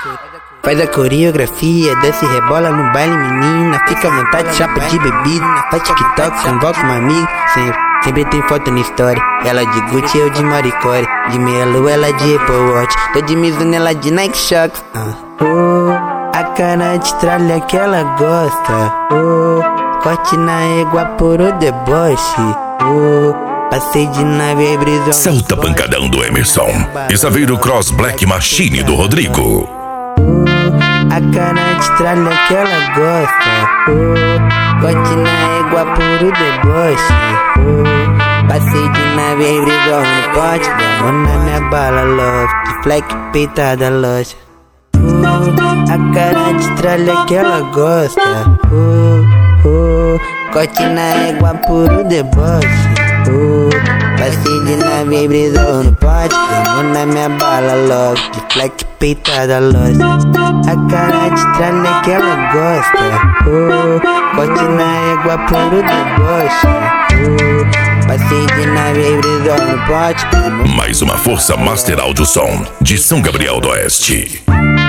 Faz a coreografia, desce e rebola no baile, menina. Fica à vontade, chapa de bebida. Faz TikTok, convoca uma amiga. Sempre tem foto na história. Ela de Gucci, eu de Maricore. De meia lua, ela de Apple Watch. Tô de Mizuno, ela de Nike Shox. A cara de tralha que ela gosta. Corte na égua por o deboche. Passei de nave e brisou. Celta pancadão do Emerson e Saveiro Cross Black Machine do Rodrigo. A cara de tralha que ela gosta. Corte na égua por o deboche. Passei de nave e brisou no pote. Mão na minha bala, love. De fleck peitada, loja. A cara de tralha que ela gosta. Corte na égua por o deboche. Passei de nave e brisou no pote. Mão na minha bala, love. De fleck peitada, loja. A cara de tralha que ela gosta. Corte na égua por o deboche. Passei de nave e brisou no pote. Mais uma força Master Audio Som de São Gabriel do Oeste.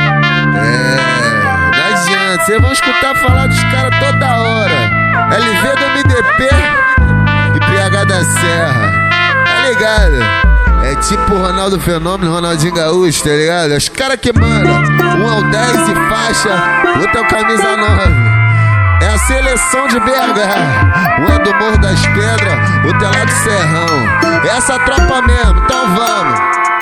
Não adianta, vocês vão escutar falar dos caras toda hora. LV do MDP e PH da Serra, tá ligado? É tipo o Ronaldo Fenômeno, Ronaldinho Gaúcho, tá ligado? Os caras que mandam, um é o 10 e faixa, outro é o camisa 9. É a seleção de BH, um é do Morro das Pedras, outro é lá do Serrão. É essa tropa mesmo, então vamos.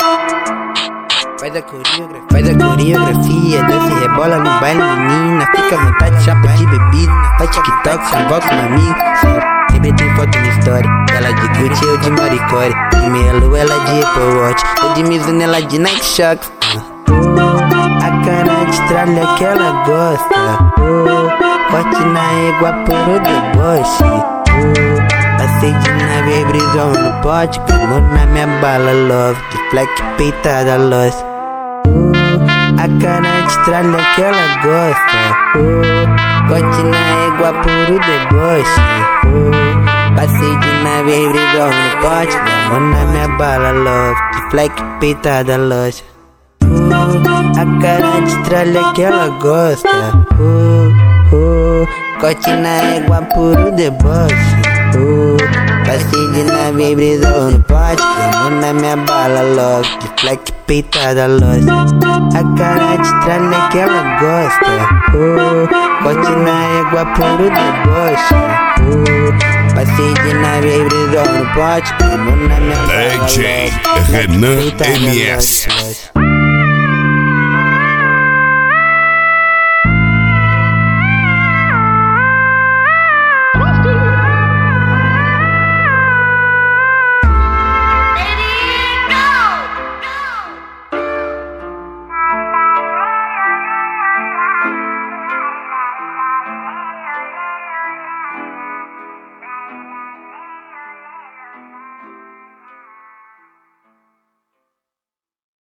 Faz a coreografia, desce e rebola no baile, menina. Fica à vontade, chapa de bebida. Faz TikTok, convoca uma amiga. Sempre tem foto na história. Ela de Gucci, eu de Maricore. De meia lua, ela de Apple Watch. Tô de Mizuno, ela de Nike Shox. A cara de tralha que ela gosta. Corte na égua por o deboche. Passei de nave e brisou no pote. Mão na minha bala, love. De fleck peitada, loja. A cara de tralha que ela gosta. Corte na égua por o deboche. Passei de nave e brisou no pote. Mão na minha bala, love. De fleck peitada, loja. A cara de tralha que ela gosta. Corte na égua por o deboche. Passei de nave e brisou no pote. Mão na minha bala, love. De fleck peitada, loja. A cara de tralha que ela gosta. Corte na égua por o deboche. Passei de nave e brisou no pote. Mão na minha bala, DJ love. Renan MS.